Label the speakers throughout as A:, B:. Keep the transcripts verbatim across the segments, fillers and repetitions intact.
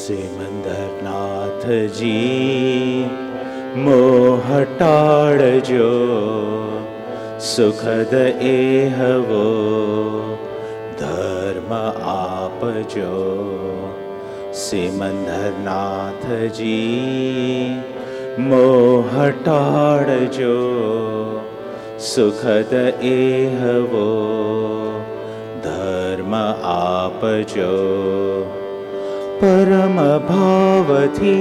A: सिमंदरनाथजी मोह टाळजो, सुखद एहवो धर्म आपजो। सिमंदरनाथजी मोह टाळजो, सुखद एहवो धर्म आपजो। परम भावथी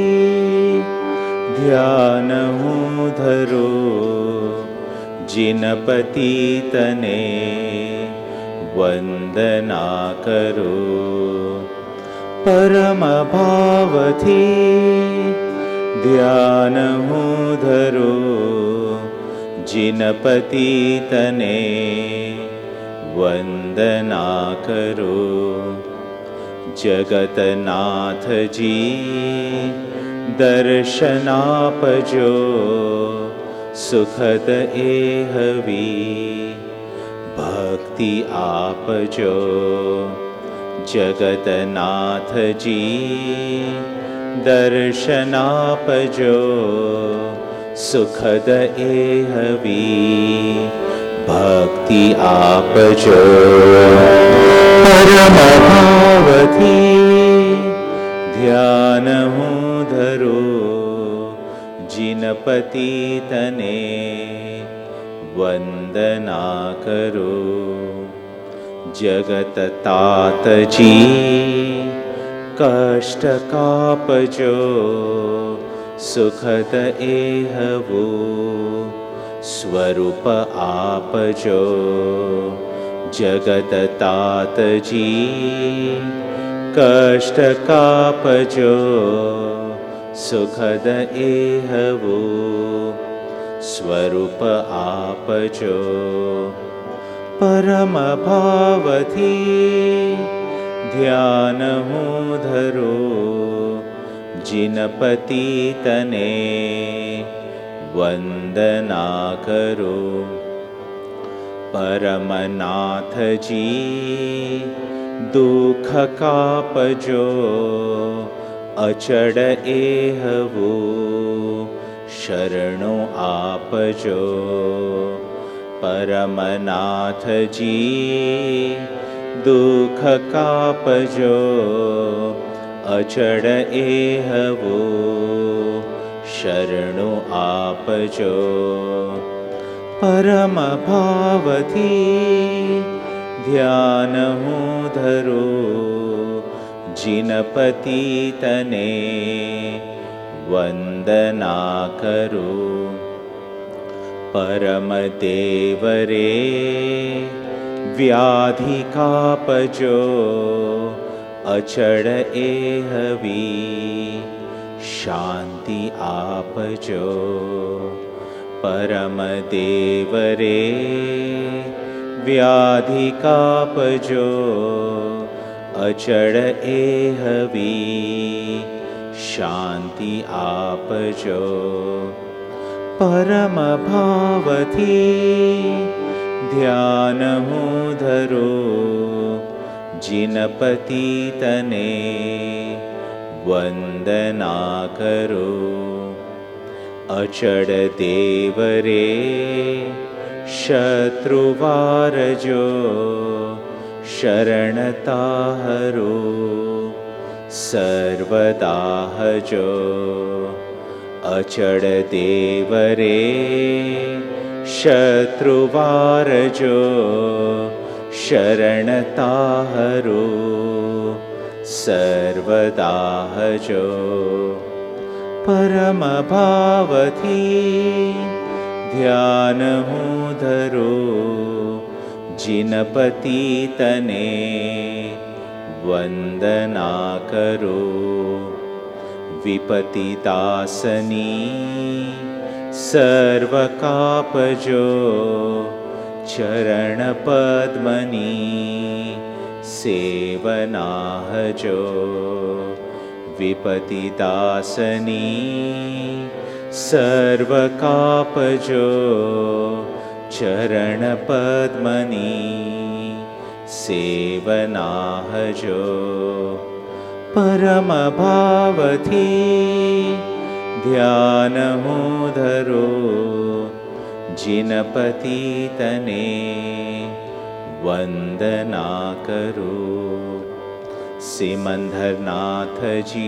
A: ध्यान हूँ धरो, जिनपति तने वंदना करो। परम भावथी ध्यान हूँ धरो, जिनपति तने वंदना करो। जगतनाथ जी दर्शनापजो, सुखद एहवी भक्ति आपजो। जगतनाथ जी दर्शनापजो, सुखद एहवी भक्ति आपजो। परम भावथी ध्यान हूँ धरो, जिनपति तने वंदना करो। जगत तात जी कष्ट कापजो, सुखद एहवो स्वरूप आपजो। जगत तात जी कष्ट कापजो, सुखद एहवो स्वरूप आपजो। परम भावथी ध्यान हूँ धरो, जिनपति तने वंदना करो। परमनाथ जी दुख कापजो, अचड़ एहवो शरणो आपजो। परमनाथ जी दुख कापजो, अचड़ एहवो शरणो आपजो। परम भावथी ध्यान हूँ धरो, जिनपति तने वंदना करो। परम देवरे व्याधि कापजो, अचड़ एहवी शांति आपजो। परम देवरे व्याधि कापजो, अचड़ एहवी शांति आपजो। परम भावथी ध्यान हूँ धरो, जिनपति तने वंदना करो। अचड़ देवरे शत्रुवारजो, शरणता हरो सर्वदा हजो। अचड़ देवरे शत्रुवारजो, शरणता हरो सर्वदा हजो। परम भावथी ध्यान हूँ धरो, जिनपति तने वंदना करो। विपति दासनी सर्व कापजो, चरण पद्मनी सेवना हजो। विपति दासनी सर्व कापजो, चरण पद्मनी सेवना हजो। परम भावथी ध्यान हूँ धरो जिनपति तने वंदना करो। सिमंदर नाथ जी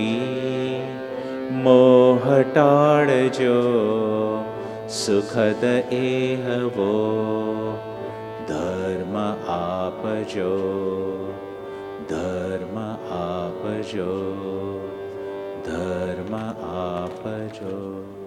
A: मोह टाड़जो सुखद एहवो धर्म आपजो धर्म आपजो धर्म आपजो।